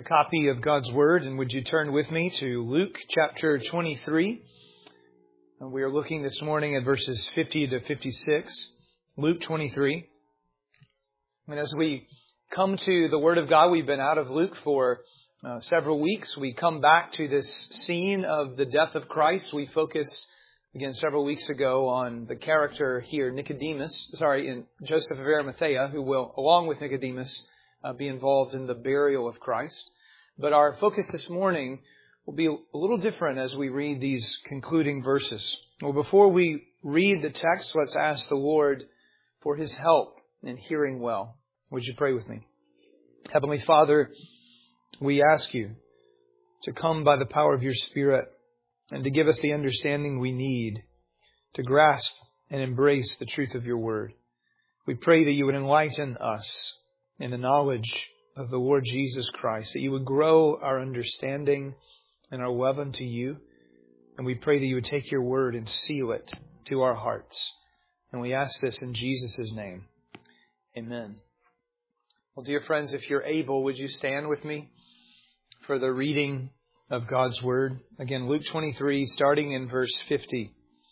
copy of God's Word, and would you turn with me to Luke chapter 23. And we are looking this morning at verses 50 to 56. Luke 23. And as we come to the Word of God, we've been out of Luke for several weeks. We come back to this scene of the death of Christ. We focused, again, several weeks ago on the character here, in Joseph of Arimathea, who will, along with Nicodemus, be involved in the burial of Christ. But our focus this morning will be a little different as we read these concluding verses. Well, before we read the text, let's ask the Lord for His help in hearing well. Would you pray with me? Heavenly Father, we ask You to come by the power of Your Spirit and to give us the understanding we need to grasp and embrace the truth of Your Word. We pray that You would enlighten us in the knowledge of the Lord Jesus Christ, that You would grow our understanding and our love unto You. And we pray that You would take Your Word and seal it to our hearts. And we ask this in Jesus' name. Amen. Well, dear friends, if you're able, would you stand with me for the reading of God's Word? Again, Luke 23, starting in verse 50.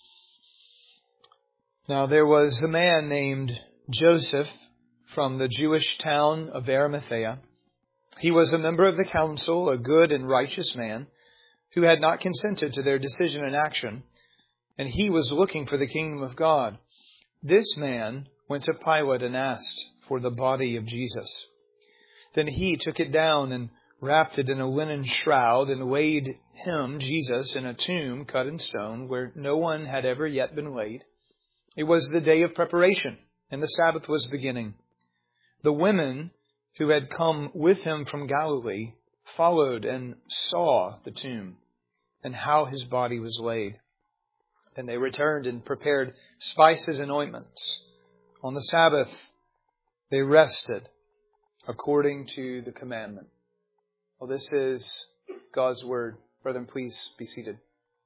Now there was a man named Joseph from the Jewish town of Arimathea. He was a member of the council, a good and righteous man, who had not consented to their decision and action, and he was looking for the kingdom of God. This man went to Pilate and asked for the body of Jesus. Then he took it down and wrapped it in a linen shroud and laid him, Jesus, in a tomb cut in stone where no one had ever yet been laid. It was the day of preparation, and the Sabbath was beginning. The women who had come with him from Galilee followed and saw the tomb and how his body was laid. And they returned and prepared spices and ointments. On the Sabbath, they rested according to the commandment. Well, this is God's Word. Brethren, please be seated.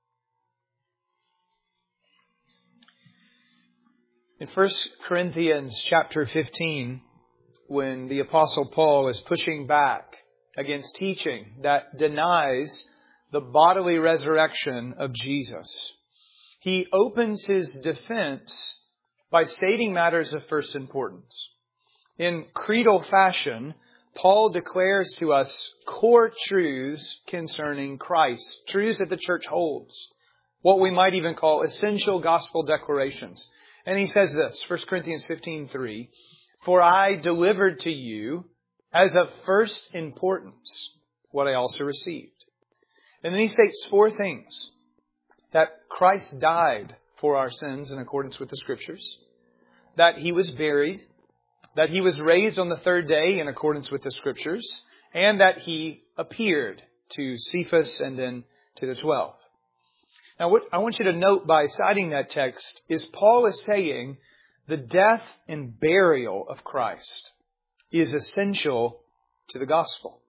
In 1 Corinthians chapter 15, when the Apostle Paul is pushing back against teaching that denies the bodily resurrection of Jesus, he opens his defense by stating matters of first importance. In creedal fashion, Paul declares to us core truths concerning Christ, truths that the church holds, what we might even call essential gospel declarations. And he says this, 1 Corinthians 15:3, "For I delivered to you as of first importance what I also received." And then he states four things: that Christ died for our sins in accordance with the Scriptures, that He was buried, that He was raised on the third day in accordance with the Scriptures, and that He appeared to Cephas and then to the 12. Now, what I want you to note by citing that text is Paul is saying the death and burial of Christ is essential to the gospel.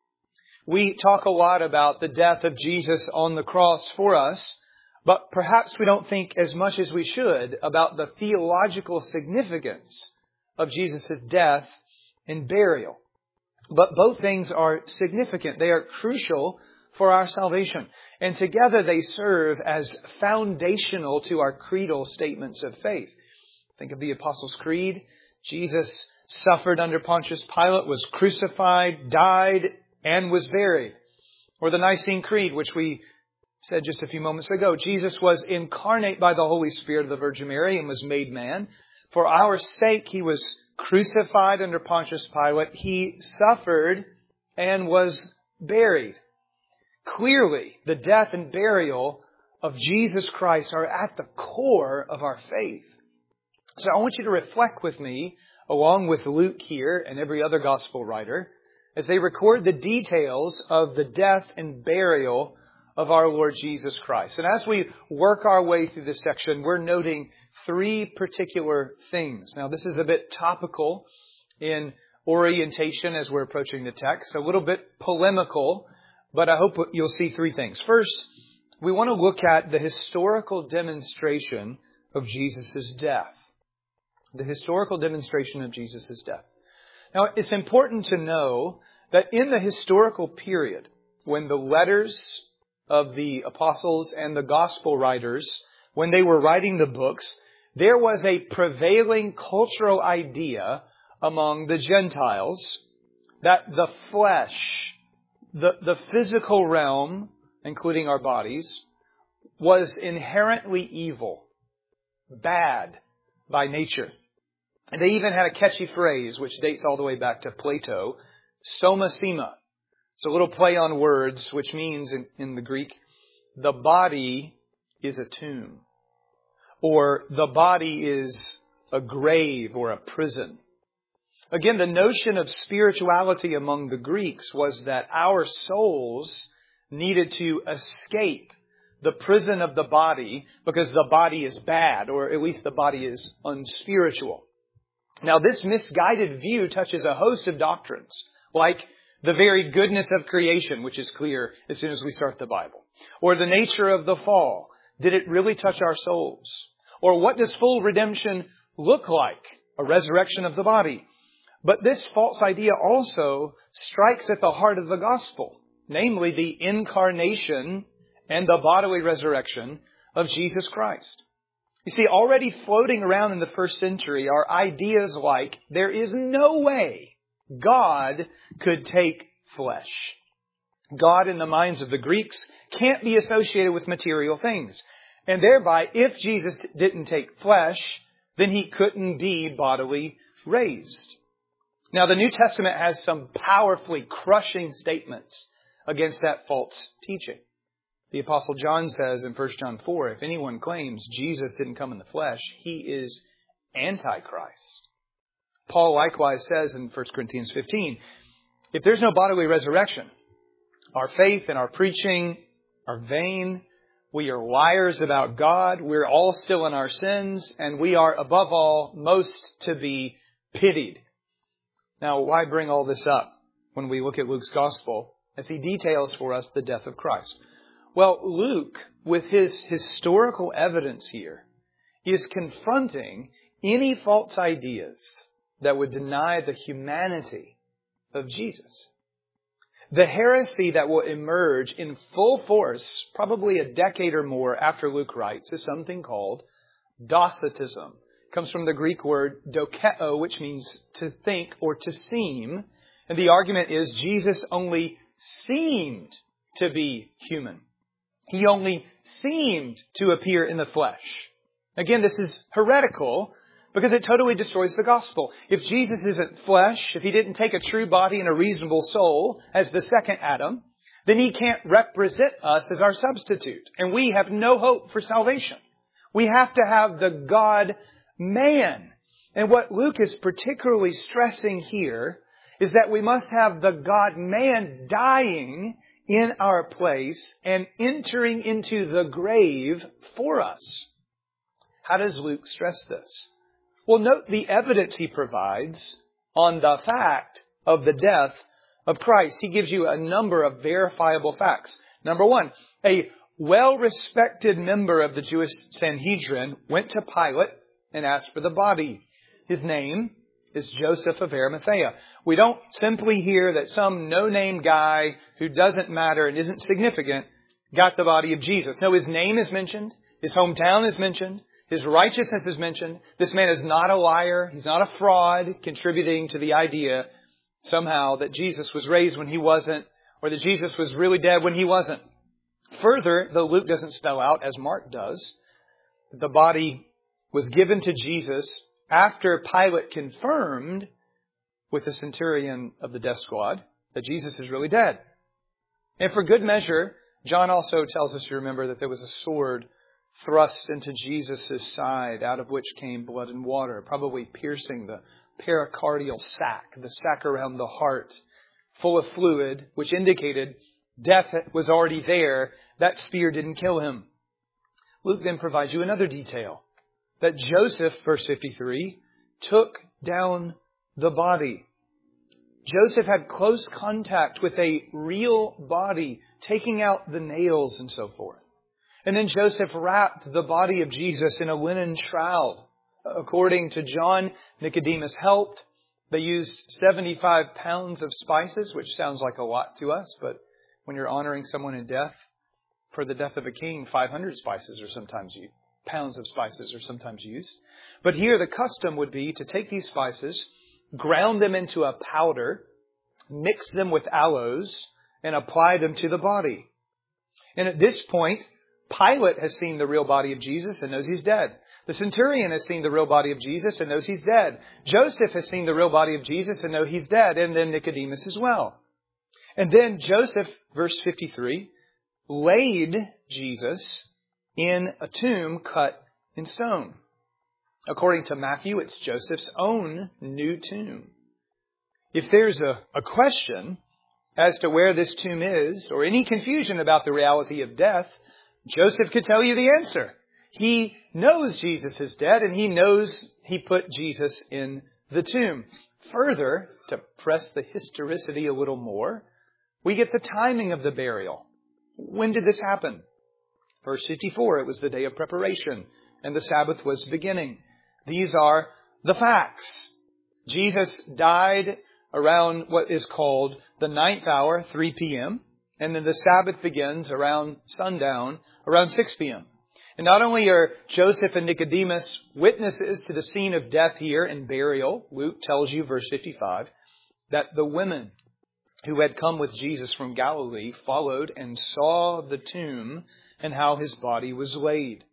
We talk a lot about the death of Jesus on the cross for us, but perhaps we don't think as much as we should about the theological significance of Jesus' death and burial. But both things are significant. They are crucial for our salvation. And together they serve as foundational to our creedal statements of faith. Think of the Apostles' Creed. Jesus suffered under Pontius Pilate, was crucified, died, and was buried. Or the Nicene Creed, which we said just a few moments ago. Jesus was incarnate by the Holy Spirit of the Virgin Mary and was made man. For our sake, He was crucified under Pontius Pilate. He suffered and was buried. Clearly, the death and burial of Jesus Christ are at the core of our faith. So I want you to reflect with me, along with Luke here and every other gospel writer, as they record the details of the death and burial of our Lord Jesus Christ. And as we work our way through this section, we're noting three particular things. Now, this is a bit topical in orientation as we're approaching the text, a little bit polemical, but I hope you'll see three things. First, we want to look at the historical demonstration of Jesus' death. The historical demonstration of Jesus' death. Now, it's important to know that in the historical period, when the letters of the apostles and the gospel writers, when they were writing the books, there was a prevailing cultural idea among the Gentiles that the flesh, the physical realm, including our bodies, was inherently evil, bad by nature. And they even had a catchy phrase, which dates all the way back to Plato, soma sema. It's a little play on words, which means in the Greek, the body is a tomb. Or the body is a grave or a prison. Again, the notion of spirituality among the Greeks was that our souls needed to escape the prison of the body because the body is bad, or at least the body is unspiritual. Now, this misguided view touches a host of doctrines, like the very goodness of creation, which is clear as soon as we start the Bible, or the nature of the fall. Did it really touch our souls? Or what does full redemption look like? A resurrection of the body. But this false idea also strikes at the heart of the gospel, namely the incarnation and the bodily resurrection of Jesus Christ. You see, already floating around in the first century are ideas like there is no way God could take flesh. God, in the minds of the Greeks, can't be associated with material things. And thereby, if Jesus didn't take flesh, then He couldn't be bodily raised. Now, the New Testament has some powerfully crushing statements against that false teaching. The Apostle John says in 1 John 4, if anyone claims Jesus didn't come in the flesh, he is Antichrist. Paul likewise says in 1 Corinthians 15, if there's no bodily resurrection, our faith and our preaching are vain. We are liars about God. We're all still in our sins. And we are, above all, most to be pitied. Now, why bring all this up when we look at Luke's gospel as he details for us the death of Christ? Well, Luke, with his historical evidence here, is confronting any false ideas that would deny the humanity of Jesus. The heresy that will emerge in full force, probably a decade or more after Luke writes, is something called Docetism. It comes from the Greek word dokeo, which means to think or to seem. And the argument is Jesus only seemed to be human. He only seemed to appear in the flesh. Again, this is heretical because it totally destroys the gospel. If Jesus isn't flesh, if He didn't take a true body and a reasonable soul as the second Adam, then He can't represent us as our substitute. And we have no hope for salvation. We have to have the God-man. And what Luke is particularly stressing here is that we must have the God-man dying in our place and entering into the grave for us. How does Luke stress this? Well, note the evidence he provides on the fact of the death of Christ. He gives you a number of verifiable facts. Number one, a well-respected member of the Jewish Sanhedrin went to Pilate and asked for the body. His name is Joseph of Arimathea. We don't simply hear that some no-name guy who doesn't matter and isn't significant got the body of Jesus. No, his name is mentioned. His hometown is mentioned. His righteousness is mentioned. This man is not a liar. He's not a fraud, contributing to the idea somehow that Jesus was raised when He wasn't, or that Jesus was really dead when He wasn't. Further, though Luke doesn't spell out, as Mark does, the body was given to Jesus after Pilate confirmed with the centurion of the death squad that Jesus is really dead. And for good measure, John also tells us to remember that there was a sword thrust into Jesus' side, out of which came blood and water, probably piercing the pericardial sac, the sac around the heart, full of fluid, which indicated death was already there. That spear didn't kill Him. Luke then provides you another detail, that Joseph, verse 53, took down the body. Joseph had close contact with a real body, taking out the nails and so forth. And then Joseph wrapped the body of Jesus in a linen shroud. According to John, Nicodemus helped. They used 75 pounds of spices, which sounds like a lot to us, but when you're honoring someone in death, for the death of a king, 500 spices are sometimes used. Pounds of spices are sometimes used. But here the custom would be to take these spices, ground them into a powder, mix them with aloes, and apply them to the body. And at this point, Pilate has seen the real body of Jesus and knows he's dead. The centurion has seen the real body of Jesus and knows he's dead. Joseph has seen the real body of Jesus and knows he's dead. And then Nicodemus as well. And then Joseph, verse 53, laid Jesus in a tomb cut in stone. According to Matthew, it's Joseph's own new tomb. If there's a question as to where this tomb is, or any confusion about the reality of death, Joseph could tell you the answer. He knows Jesus is dead, and he knows he put Jesus in the tomb. Further, to press the historicity a little more, we get the timing of the burial. When did this happen? Verse 54, it was the day of preparation, and the Sabbath was beginning. These are the facts. Jesus died around what is called the 9th hour, 3 p.m., and then the Sabbath begins around sundown, around 6 p.m. And not only are Joseph and Nicodemus witnesses to the scene of death here and burial, Luke tells you, verse 55, that the women who had come with Jesus from Galilee followed and saw the tomb and how his body was laid.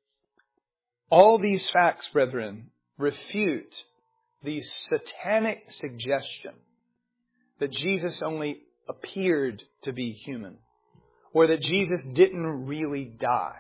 All these facts, brethren, refute the satanic suggestion that Jesus only appeared to be human, or that Jesus didn't really die.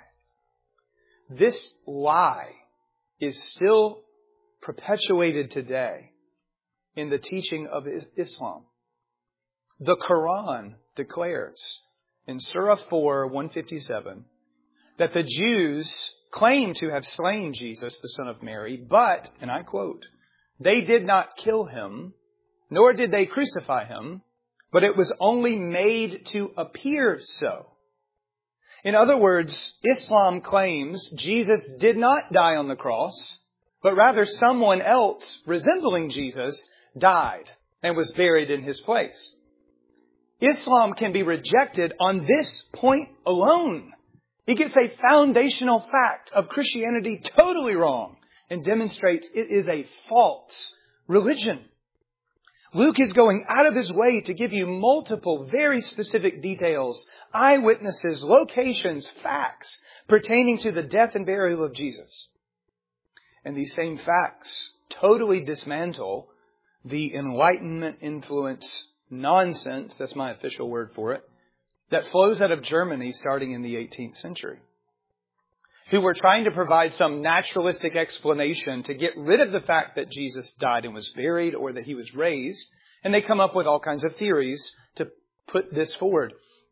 This lie is still perpetuated today in the teaching of Islam. The Quran declares in Surah 4, 157, that the Jews claim to have slain Jesus, the son of Mary, but, and I quote, they did not kill him, nor did they crucify him, but it was only made to appear so. In other words, Islam claims Jesus did not die on the cross, but rather someone else resembling Jesus died and was buried in his place. Islam can be rejected on this point alone. It gets a foundational fact of Christianity totally wrong and demonstrates it is a false religion. Luke is going out of his way to give you multiple very specific details, eyewitnesses, locations, facts pertaining to the death and burial of Jesus. And these same facts totally dismantle the Enlightenment influence nonsense, that's my official word for it, that flows out of Germany starting in the 18th century, who were trying to provide some naturalistic explanation to get rid of the fact that Jesus died and was buried or that he was raised. And they come up with all kinds of theories to put this forward.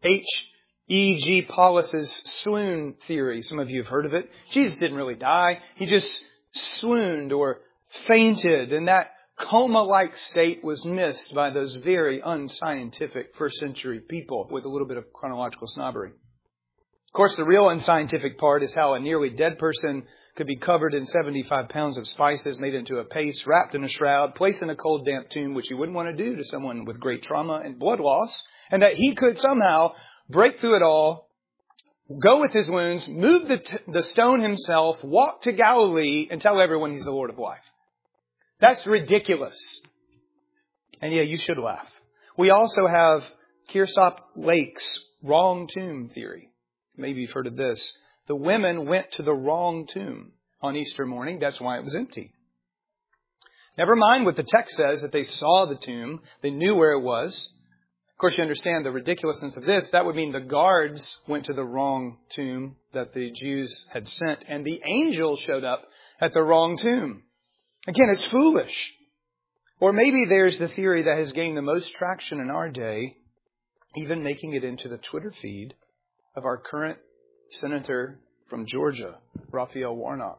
H.E.G. Paulus's swoon theory. Some of you have heard of it. Jesus didn't really die. He just swooned or fainted. And that coma-like state was missed by those very unscientific first century people with a little bit of chronological snobbery. Of course, the real unscientific part is how a nearly dead person could be covered in 75 pounds of spices, made into a paste, wrapped in a shroud, placed in a cold, damp tomb, which you wouldn't want to do to someone with great trauma and blood loss, and that he could somehow break through it all, go with his wounds, move the stone himself, walk to Galilee, and tell everyone he's the Lord of life. That's ridiculous. And yeah, you should laugh. We also have Kearsarge Lake's wrong tomb theory. Maybe you've heard of this. The women went to the wrong tomb on Easter morning. That's why it was empty. Never mind what the text says, that they saw the tomb. They knew where it was. Of course, you understand the ridiculousness of this. That would mean the guards went to the wrong tomb that the Jews had sent, and the angel showed up at the wrong tomb. Again, it's foolish. Or maybe there's the theory that has gained the most traction in our day, even making it into the Twitter feed of our current senator from Georgia, Raphael Warnock.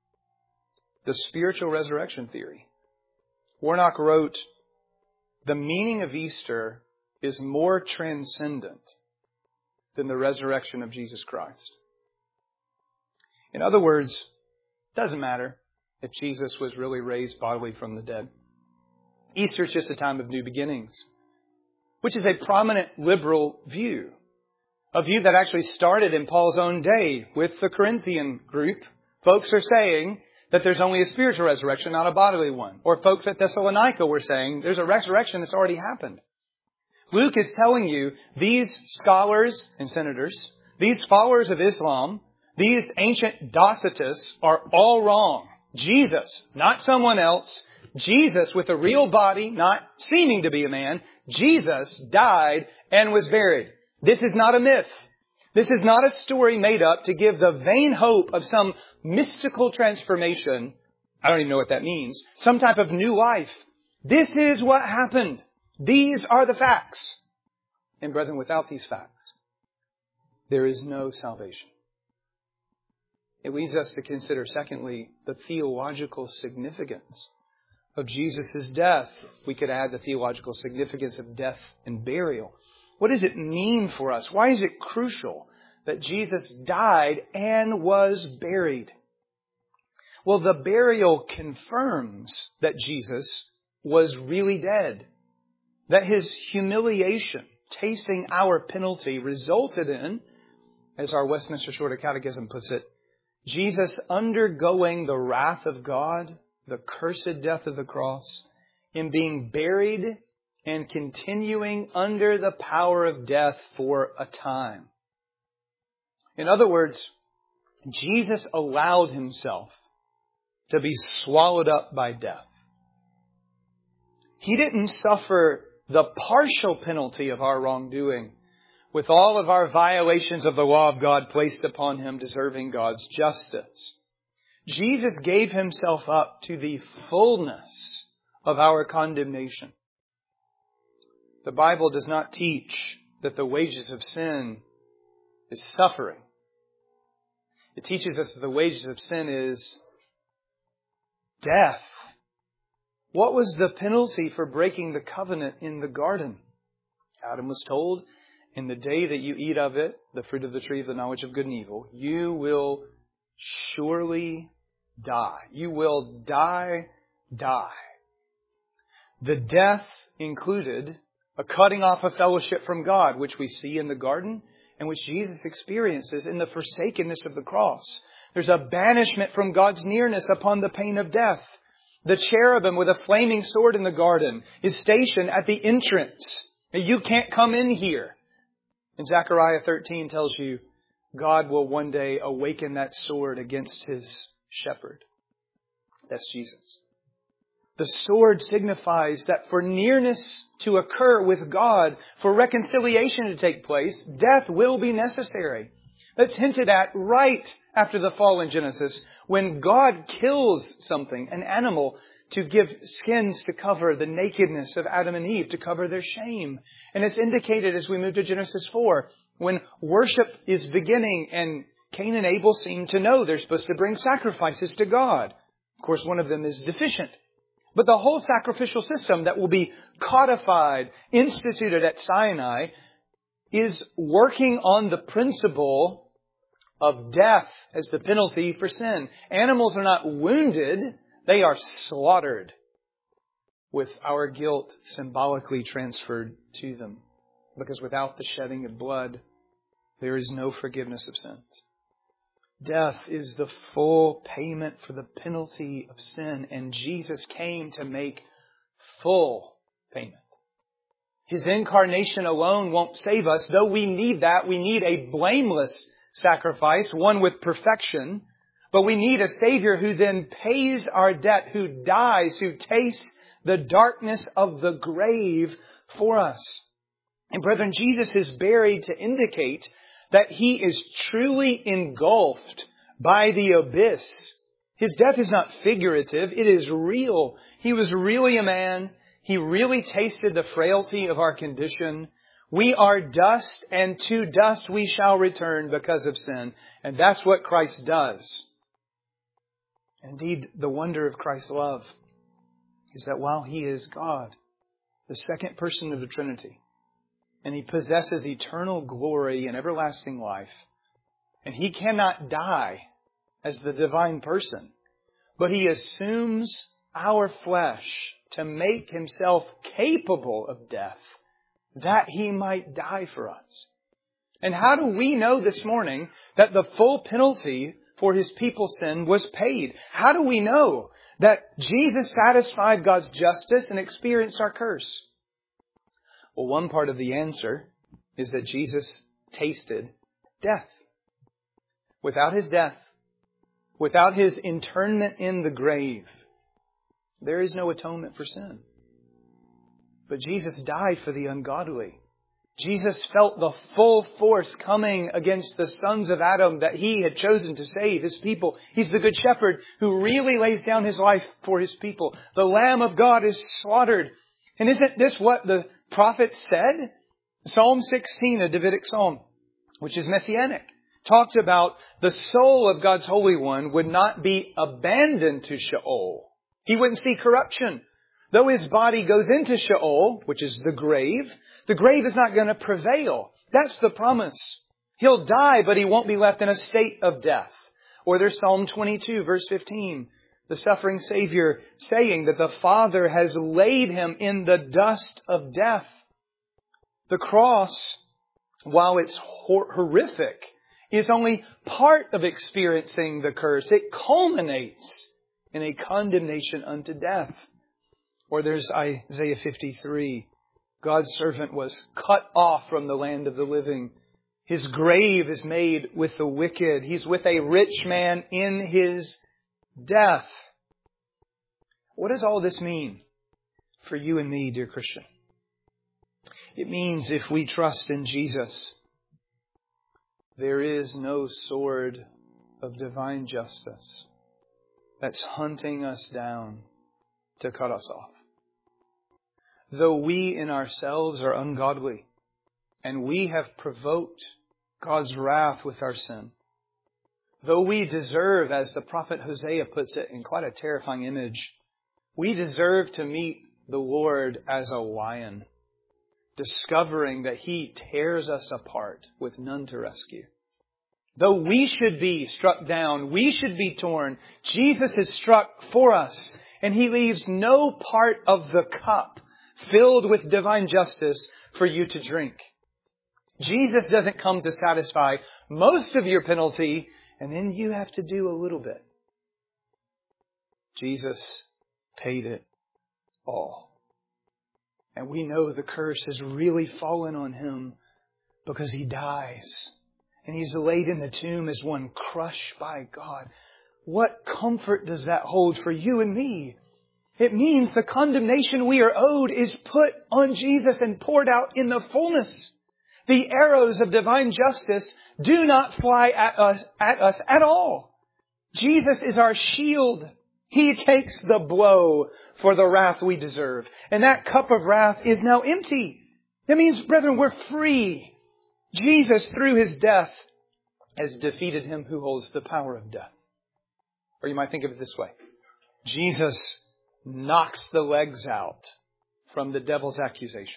The spiritual resurrection theory. Warnock wrote, the meaning of Easter is more transcendent than the resurrection of Jesus Christ. In other words, it doesn't matter if Jesus was really raised bodily from the dead. Easter is just a time of new beginnings, which is a prominent liberal view. A view that actually started in Paul's own day with the Corinthian group. Folks are saying that there's only a spiritual resurrection, not a bodily one. Or folks at Thessalonica were saying there's a resurrection that's already happened. Luke is telling you these scholars and senators, these followers of Islam, these ancient Docetists are all wrong. Jesus, not someone else. Jesus with a real body, not seeming to be a man. Jesus died and was buried. This is not a myth. This is not a story made up to give the vain hope of some mystical transformation. I don't even know what that means. Some type of new life. This is what happened. These are the facts. And brethren, without these facts, there is no salvation. It leads us to consider, secondly, the theological significance of Jesus' death. We could add the theological significance of death and burial. What does it mean for us? Why is it crucial that Jesus died and was buried? Well, the burial confirms that Jesus was really dead. That His humiliation, tasting our penalty, resulted in, as our Westminster Shorter Catechism puts it, Jesus undergoing the wrath of God, the cursed death of the cross, in being buried and continuing under the power of death for a time. In other words, Jesus allowed Himself to be swallowed up by death. He didn't suffer the partial penalty of our wrongdoing, with all of our violations of the law of God placed upon Him, deserving God's justice. Jesus gave Himself up to the fullness of our condemnation. The Bible does not teach that the wages of sin is suffering. It teaches us that the wages of sin is death. What was the penalty for breaking the covenant in the garden? Adam was told, in the day that you eat of it, the fruit of the tree of the knowledge of good and evil, you will surely die. You will die. The death included a cutting off of fellowship from God, which we see in the garden and which Jesus experiences in the forsakenness of the cross. There's a banishment from God's nearness upon the pain of death. The cherubim with a flaming sword in the garden is stationed at the entrance. You can't come in here. And Zechariah 13 tells you God will one day awaken that sword against His shepherd. That's Jesus. The sword signifies that for nearness to occur with God, for reconciliation to take place, death will be necessary. That's hinted at right after the fall in Genesis, when God kills something, an animal, to give skins to cover the nakedness of Adam and Eve, to cover their shame. And it's indicated as we move to Genesis 4, when worship is beginning and Cain and Abel seem to know they're supposed to bring sacrifices to God. Of course, one of them is deficient. But the whole sacrificial system that will be codified, instituted at Sinai, is working on the principle of death as the penalty for sin. Animals are not wounded, they are slaughtered, with our guilt symbolically transferred to them. Because without the shedding of blood, there is no forgiveness of sins. Death is the full payment for the penalty of sin, and Jesus came to make full payment. His incarnation alone won't save us, though we need that. We need a blameless sacrifice, one with perfection. But we need a Savior who then pays our debt, who dies, who tastes the darkness of the grave for us. And brethren, Jesus is buried to indicate that He is truly engulfed by the abyss. His death is not figurative, it is real. He was really a man. He really tasted the frailty of our condition. We are dust, and to dust we shall return because of sin. And that's what Christ does. Indeed, the wonder of Christ's love is that while He is God, the second person of the Trinity, and He possesses eternal glory and everlasting life, and He cannot die as the divine person, but He assumes our flesh to make himself capable of death, that he might die for us. And how do we know this morning that the full penalty for his people's sin was paid? How do we know that Jesus satisfied God's justice and experienced our curse? Well, one part of the answer is that Jesus tasted death. Without his death, without his internment in the grave, there is no atonement for sin. But Jesus died for the ungodly. Jesus felt the full force coming against the sons of Adam that he had chosen to save his people. He's the good shepherd who really lays down his life for his people. The Lamb of God is slaughtered. And isn't this what the prophet said? Psalm 16, a Davidic psalm, which is messianic, talked about the soul of God's Holy One would not be abandoned to Sheol. He wouldn't see corruption. Though his body goes into Sheol, which is the grave is not going to prevail. That's the promise. He'll die, but he won't be left in a state of death. Or there's Psalm 22, verse 15. The suffering Savior saying that the Father has laid him in the dust of death. The cross, while it's horrific, is only part of experiencing the curse. It culminates in a condemnation unto death. Or there's Isaiah 53. God's servant was cut off from the land of the living. His grave is made with the wicked. He's with a rich man in his death. What does all this mean for you and me, dear Christian? It means if we trust in Jesus, there is no sword of divine justice that's hunting us down to cut us off. Though we in ourselves are ungodly, and we have provoked God's wrath with our sin, though we deserve, as the prophet Hosea puts it in quite a terrifying image, we deserve to meet the Lord as a lion, discovering that He tears us apart with none to rescue. Though we should be struck down, we should be torn, Jesus is struck for us, and He leaves no part of the cup filled with divine justice for you to drink. Jesus doesn't come to satisfy most of your penalty, and then you have to do a little bit. Jesus paid it all. And we know the curse has really fallen on Him because He dies. And He's laid in the tomb as one crushed by God. What comfort does that hold for you and me? It means the condemnation we are owed is put on Jesus and poured out in the fullness. The arrows of divine justice do not fly at us at all. Jesus is our shield. He takes the blow for the wrath we deserve. And that cup of wrath is now empty. That means, brethren, we're free. Jesus, through His death, has defeated him who holds the power of death. Or you might think of it this way. Jesus knocks the legs out from the devil's accusations.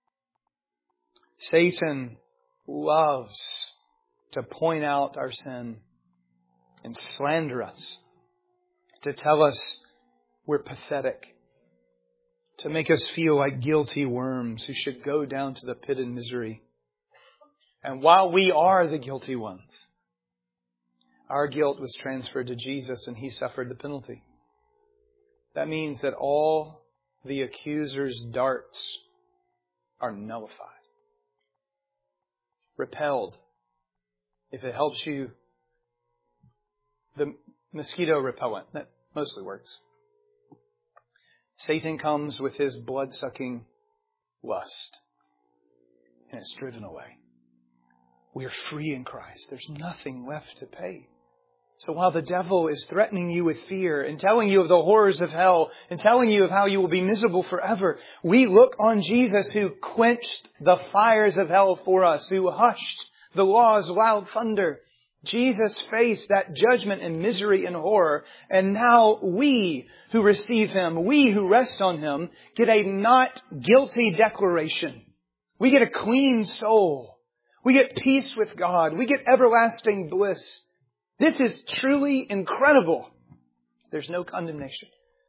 Satan loves to point out our sin and slander us, to tell us we're pathetic, to make us feel like guilty worms who should go down to the pit of misery. And while we are the guilty ones, our guilt was transferred to Jesus and He suffered the penalty. That means that all the accuser's darts are nullified, repelled. If it helps you, the mosquito repellent, that mostly works. Satan comes with his blood-sucking lust, and it's driven away. We are free in Christ. There's nothing left to pay. So while the devil is threatening you with fear and telling you of the horrors of hell and telling you of how you will be miserable forever, we look on Jesus who quenched the fires of hell for us, who hushed the law's loud thunder. Jesus faced that judgment and misery and horror. And now we who receive Him, we who rest on Him, get a not guilty declaration. We get a clean soul. We get peace with God. We get everlasting bliss. This is truly incredible. There's no condemnation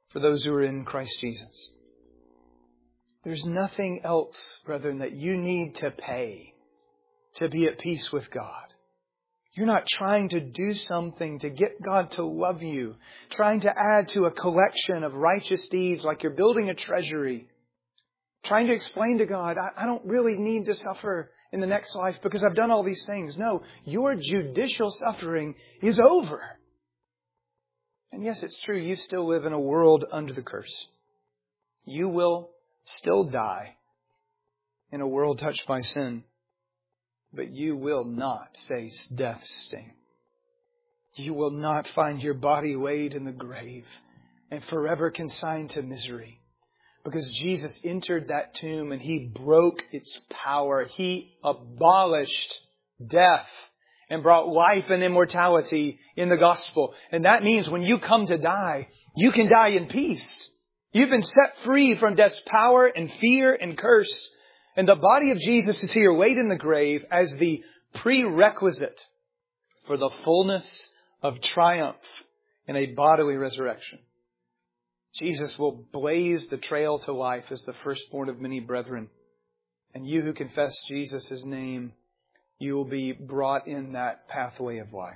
for those who are in Christ Jesus. There's nothing else, brethren, that you need to pay to be at peace with God. You're not trying to do something to get God to love you, trying to add to a collection of righteous deeds like you're building a treasury, trying to explain to God, I don't really need to suffer in the next life because I've done all these things. No, your judicial suffering is over. And yes, it's true, you still live in a world under the curse. You will still die in a world touched by sin. But you will not face death's sting. You will not find your body laid in the grave and forever consigned to misery. Because Jesus entered that tomb and He broke its power. He abolished death and brought life and immortality in the gospel. And that means when you come to die, you can die in peace. You've been set free from death's power and fear and curse. And the body of Jesus is here laid in the grave as the prerequisite for the fullness of triumph in a bodily resurrection. Jesus will blaze the trail to life as the firstborn of many brethren. And you who confess Jesus' name, you will be brought in that pathway of life.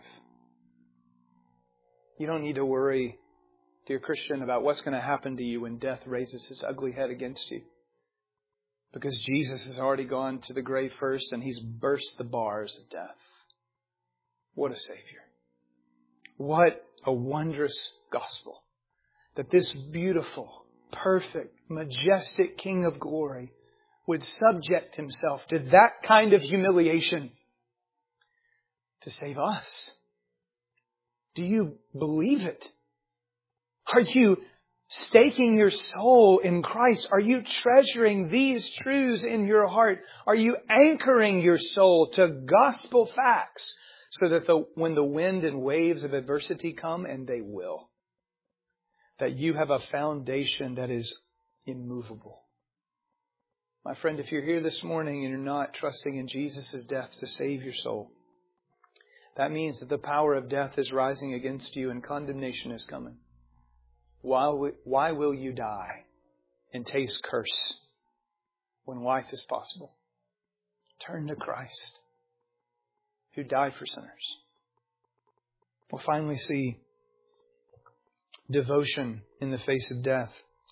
You don't need to worry, dear Christian, about what's going to happen to you when death raises its ugly head against you. Because Jesus has already gone to the grave first and He's burst the bars of death. What a Savior. What a wondrous gospel. That this beautiful, perfect, majestic King of glory would subject Himself to that kind of humiliation to save us. Do you believe it? Are you staking your soul in Christ? Are you treasuring these truths in your heart? Are you anchoring your soul to gospel facts so that when the wind and waves of adversity come, and they will, that you have a foundation that is immovable? My friend, if you're here this morning and you're not trusting in Jesus' death to save your soul, that means that the power of death is rising against you and condemnation is coming. Why will you die and taste curse when life is possible? Turn to Christ, who died for sinners. We'll finally see devotion in the face of death.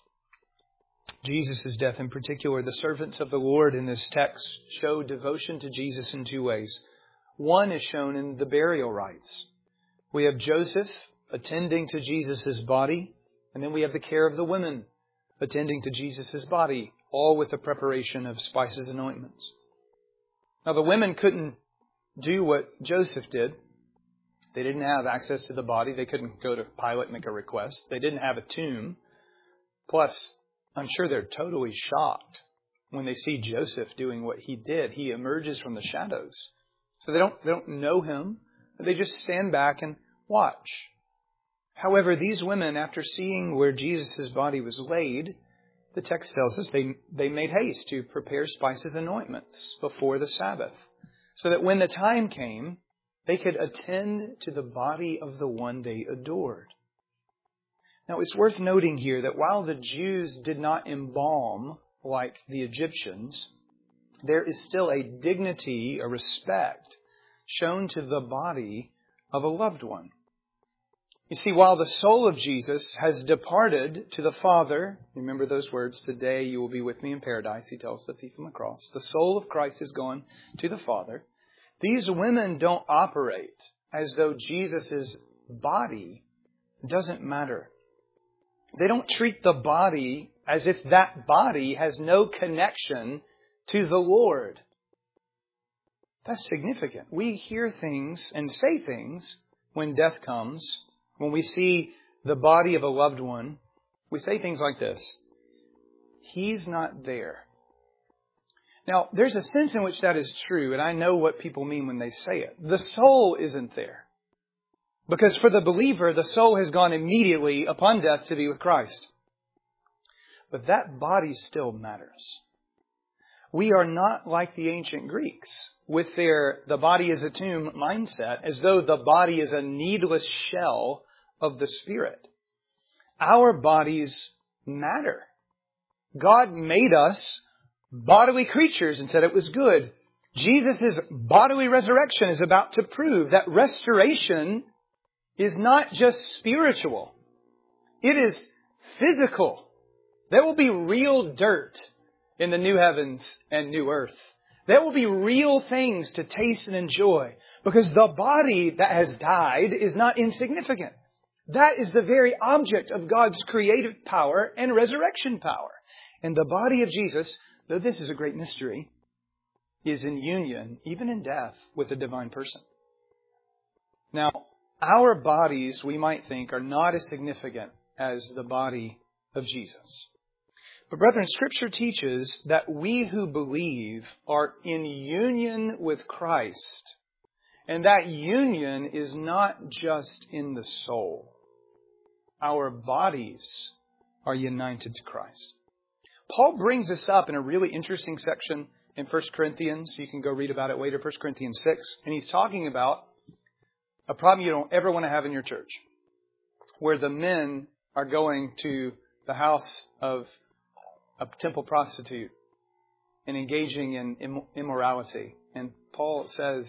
Jesus' death in particular, the servants of the Lord in this text show devotion to Jesus in two ways. One is shown in the burial rites. We have Joseph attending to Jesus' body, and then we have the care of the women attending to Jesus' body, all with the preparation of spices and ointments. Now, the women couldn't do what Joseph did. They didn't have access to the body. They couldn't go to Pilate and make a request. They didn't have a tomb. Plus, I'm sure they're totally shocked when they see Joseph doing what he did. He emerges from the shadows. So they don't know him. They just stand back and watch. However, these women, after seeing where Jesus' body was laid, the text tells us they made haste to prepare spices and ointments before the Sabbath, so that when the time came, they could attend to the body of the one they adored. Now, it's worth noting here that while the Jews did not embalm like the Egyptians, there is still a dignity, a respect shown to the body of a loved one. You see, while the soul of Jesus has departed to the Father, remember those words, today you will be with me in paradise, He tells the thief on the cross. The soul of Christ is gone to the Father. These women don't operate as though Jesus' body doesn't matter. They don't treat the body as if that body has no connection to the Lord. That's significant. We hear things and say things when death comes. When we see the body of a loved one, we say things like this: He's not there. Now, there's a sense in which that is true, and I know what people mean when they say it. The soul isn't there. Because for the believer, the soul has gone immediately upon death to be with Christ. But that body still matters. We are not like the ancient Greeks with their the body is a tomb mindset, as though the body is a needless shell of the spirit. our bodies matter. God made us bodily creatures and said it was good. Jesus' bodily resurrection is about to prove that restoration is not just spiritual. It is physical. There will be real dirt in the new heavens and new earth. There will be real things to taste and enjoy, because the body that has died is not insignificant. That is the very object of God's creative power and resurrection power. And the body of Jesus, though this is a great mystery, is in union, even in death, with the divine person. Now, our bodies, we might think, are not as significant as the body of Jesus. But brethren, Scripture teaches that we who believe are in union with Christ. And that union is not just in the soul. Our bodies are united to Christ. Paul brings this up in a really interesting section in 1 Corinthians. You can go read about it later, 1 Corinthians 6. And he's talking about a problem you don't ever want to have in your church, where the men are going to the house of a temple prostitute and engaging in immorality. And Paul says,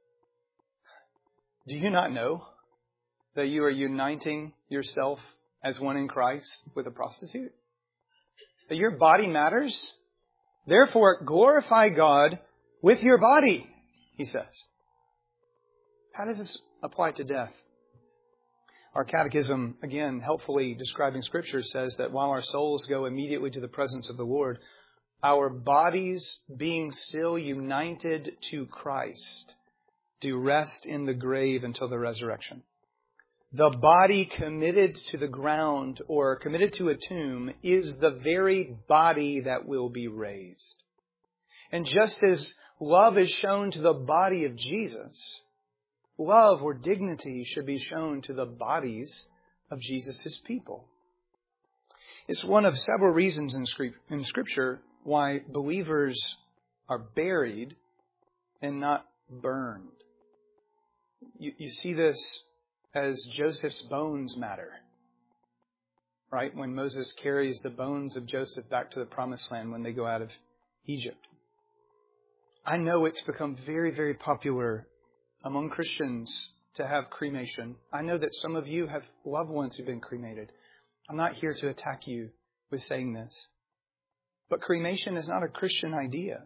do you not know that you are uniting yourself as one in Christ with a prostitute? That your body matters? Therefore, glorify God with your body, he says. How does this apply to death? Our catechism, again, helpfully describing Scripture, says that while our souls go immediately to the presence of the Lord, our bodies, being still united to Christ, do rest in the grave until the resurrection. The body committed to the ground or committed to a tomb is the very body that will be raised. And just as love is shown to the body of Jesus, love or dignity should be shown to the bodies of Jesus' people. It's one of several reasons in Scripture why believers are buried and not burned. You see this as Joseph's bones matter. Right? When Moses carries the bones of Joseph back to the promised land when they go out of Egypt. I know it's become very, very popular among Christians to have cremation. I know that some of you have loved ones who've been cremated. I'm not here to attack you with saying this. But cremation is not a Christian idea.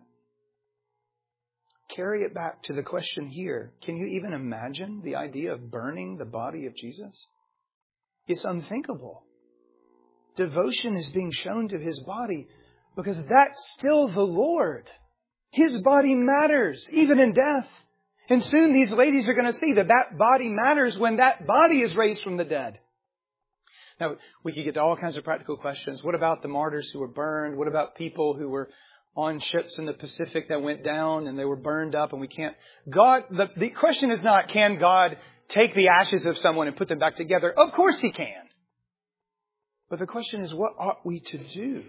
Carry it back to the question here. Can you even imagine the idea of burning the body of Jesus? It's unthinkable. Devotion is being shown to His body because that's still the Lord. His body matters, even in death. And soon these ladies are going to see that that body matters when that body is raised from the dead. Now, we could get to all kinds of practical questions. What about the martyrs who were burned? What about people who were on ships in the Pacific that went down and they were burned up and we can't... The question is not, can God take the ashes of someone and put them back together? Of course He can. But the question is, what ought we to do?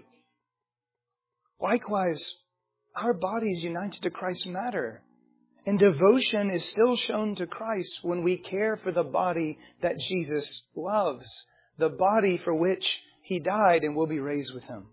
Likewise, our bodies united to Christ matter. And devotion is still shown to Christ when we care for the body that Jesus loves. The body for which He died and will be raised with Him.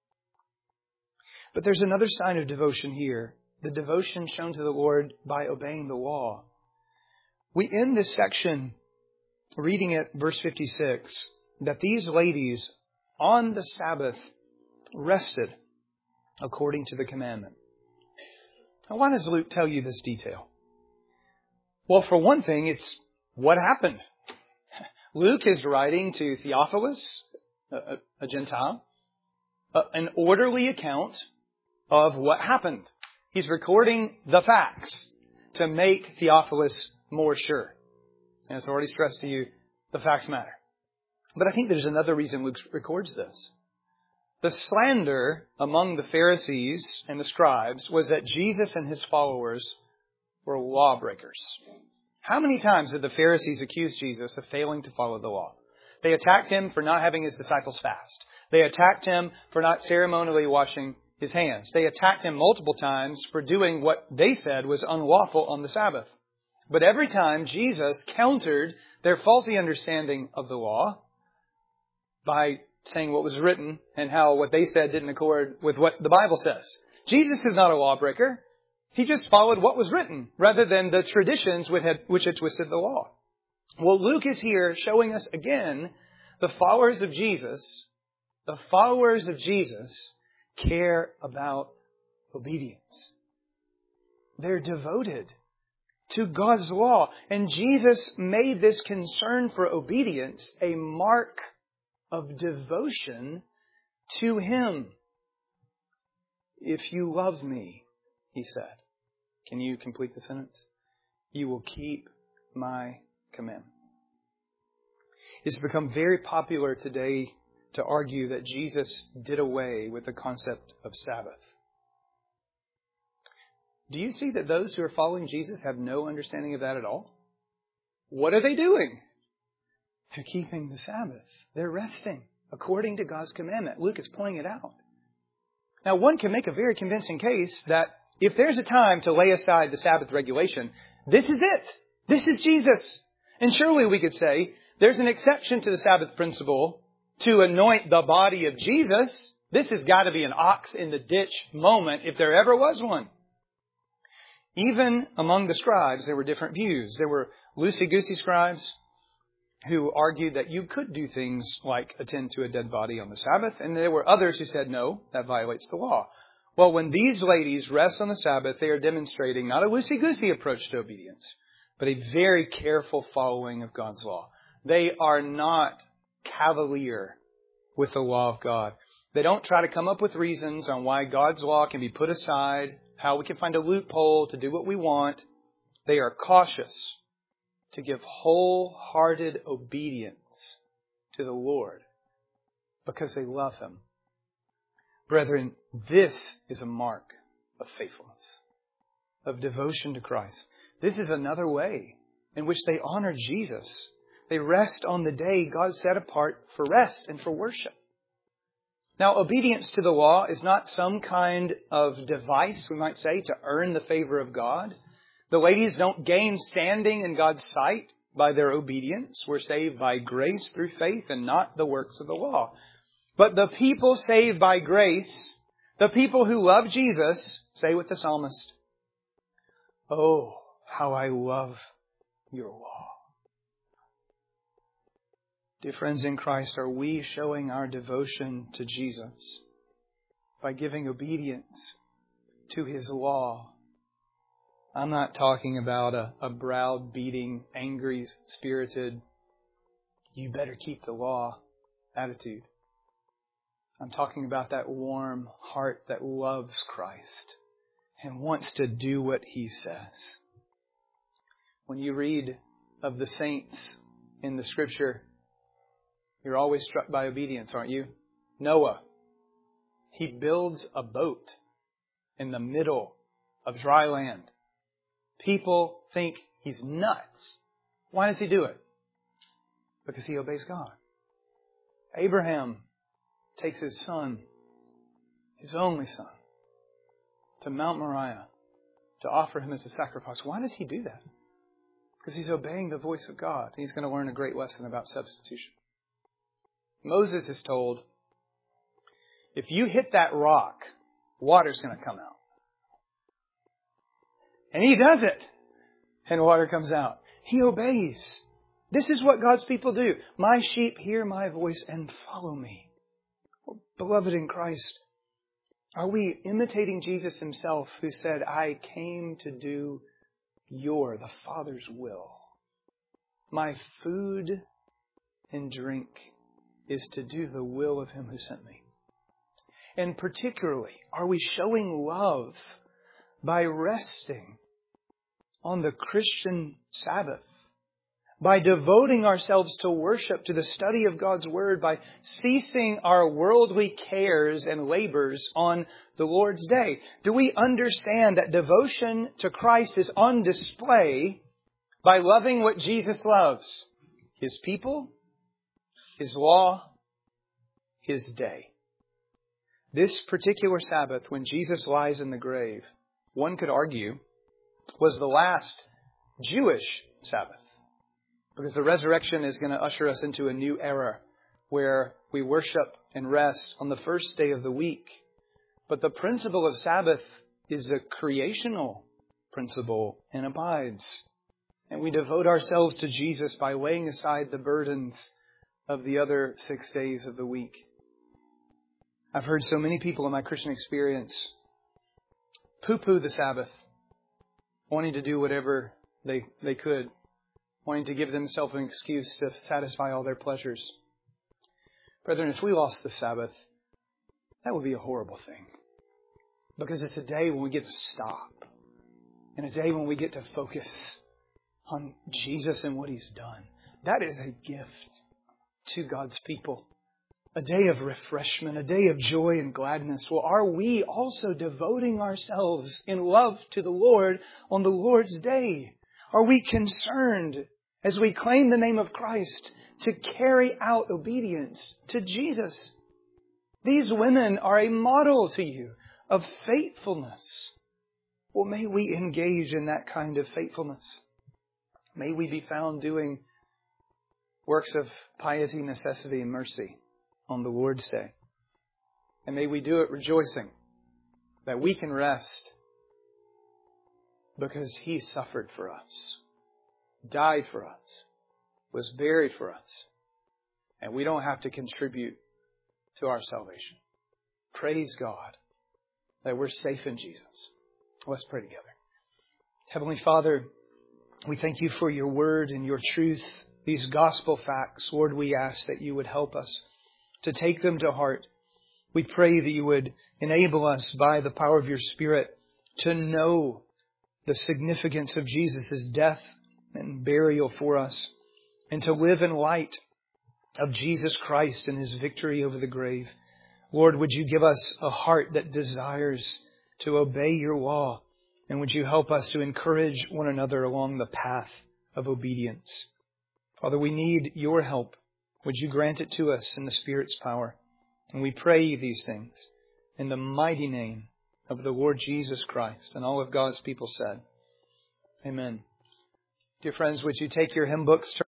But there's another sign of devotion here. The devotion shown to the Lord by obeying the law. We end this section reading at verse 56 that these ladies on the Sabbath rested according to the commandment. Now, why does Luke tell you this detail? Well, for one thing, it's what happened. Luke is writing to Theophilus, a Gentile, an orderly account of what happened. He's recording the facts to make Theophilus more sure. And it's already stressed to you, the facts matter. But I think there's another reason Luke records this. The slander among the Pharisees and the scribes was that Jesus and His followers were lawbreakers. How many times did the Pharisees accuse Jesus of failing to follow the law? They attacked Him for not having His disciples fast. They attacked Him for not ceremonially washing His hands. They attacked Him multiple times for doing what they said was unlawful on the Sabbath. But every time Jesus countered their faulty understanding of the law, by saying what was written and how what they said didn't accord with what the Bible says. Jesus is not a lawbreaker. He just followed what was written rather than the traditions which had twisted the law. Well, Luke is here showing us again the followers of Jesus care about obedience. They're devoted to God's law. And Jesus made this concern for obedience a mark of devotion to Him. If you love me, He said. Can you complete the sentence? You will keep my commandments. It's become very popular today to argue that Jesus did away with the concept of Sabbath. Do you see that those who are following Jesus have no understanding of that at all? What are they doing? They're keeping the Sabbath. They're resting according to God's commandment. Luke is pointing it out. Now, one can make a very convincing case that if there's a time to lay aside the Sabbath regulation, this is it. This is Jesus. And surely we could say there's an exception to the Sabbath principle to anoint the body of Jesus. This has got to be an ox in the ditch moment if there ever was one. Even among the scribes, there were different views. There were loosey-goosey scribes who argued that you could do things like attend to a dead body on the Sabbath. And there were others who said, no, that violates the law. Well, when these ladies rest on the Sabbath, they are demonstrating not a loosey-goosey approach to obedience, but a very careful following of God's law. They are not cavalier with the law of God. They don't try to come up with reasons on why God's law can be put aside, how we can find a loophole to do what we want. They are cautious to give wholehearted obedience to the Lord because they love Him. Brethren, this is a mark of faithfulness, of devotion to Christ. This is another way in which they honor Jesus. They rest on the day God set apart for rest and for worship. Now, obedience to the law is not some kind of device, we might say, to earn the favor of God. The ladies don't gain standing in God's sight by their obedience. We're saved by grace through faith and not the works of the law. But the people saved by grace, the people who love Jesus, say with the psalmist, "Oh, how I love your law." Dear friends in Christ, are we showing our devotion to Jesus by giving obedience to His law? I'm not talking about a browbeating, angry, spirited, you better keep the law attitude. I'm talking about that warm heart that loves Christ and wants to do what He says. When you read of the saints in the Scripture, you're always struck by obedience, aren't you? Noah, he builds a boat in the middle of dry land. People think he's nuts. Why does he do it? Because he obeys God. Abraham takes his son, his only son, to Mount Moriah to offer him as a sacrifice. Why does he do that? Because he's obeying the voice of God. He's going to learn a great lesson about substitution. Moses is told, if you hit that rock, water's going to come out. And he does it. And water comes out. He obeys. This is what God's people do. My sheep hear my voice and follow me. Well, beloved in Christ, are we imitating Jesus Himself who said, I came to do the Father's will. My food and drink is to do the will of Him who sent me. And particularly, are we showing love by resting on the Christian Sabbath, by devoting ourselves to worship, to the study of God's Word, by ceasing our worldly cares and labors on the Lord's day? Do we understand that devotion to Christ is on display by loving what Jesus loves? His people, His law, His day. This particular Sabbath, when Jesus lies in the grave, one could argue, was the last Jewish Sabbath. Because the resurrection is going to usher us into a new era where we worship and rest on the first day of the week. But the principle of Sabbath is a creational principle and abides. And we devote ourselves to Jesus by laying aside the burdens of the other 6 days of the week. I've heard so many people in my Christian experience poo-poo the Sabbath, wanting to do whatever they could, wanting to give themselves an excuse to satisfy all their pleasures. Brethren, if we lost the Sabbath, that would be a horrible thing. Because it's a day when we get to stop. And a day when we get to focus on Jesus and what He's done. That is a gift to God's people. A day of refreshment, a day of joy and gladness. Well, are we also devoting ourselves in love to the Lord on the Lord's day? Are we concerned, as we claim the name of Christ, to carry out obedience to Jesus? These women are a model to you of faithfulness. Well, may we engage in that kind of faithfulness. May we be found doing works of piety, necessity, and mercy on the Lord's day. And may we do it rejoicing that we can rest because He suffered for us, died for us, was buried for us, and we don't have to contribute to our salvation. Praise God that we're safe in Jesus. Let's pray together. Heavenly Father, we thank You for Your word and Your truth, these gospel facts. Lord, we ask that You would help us to take them to heart. We pray that You would enable us by the power of Your Spirit to know the significance of Jesus' death and burial for us, and to live in light of Jesus Christ and His victory over the grave. Lord, would You give us a heart that desires to obey Your law, and would You help us to encourage one another along the path of obedience. Father, we need Your help. Would You grant it to us in the Spirit's power? And we pray these things in the mighty name of the Lord Jesus Christ. And all of God's people said, Amen. Dear friends, would you take your hymn books,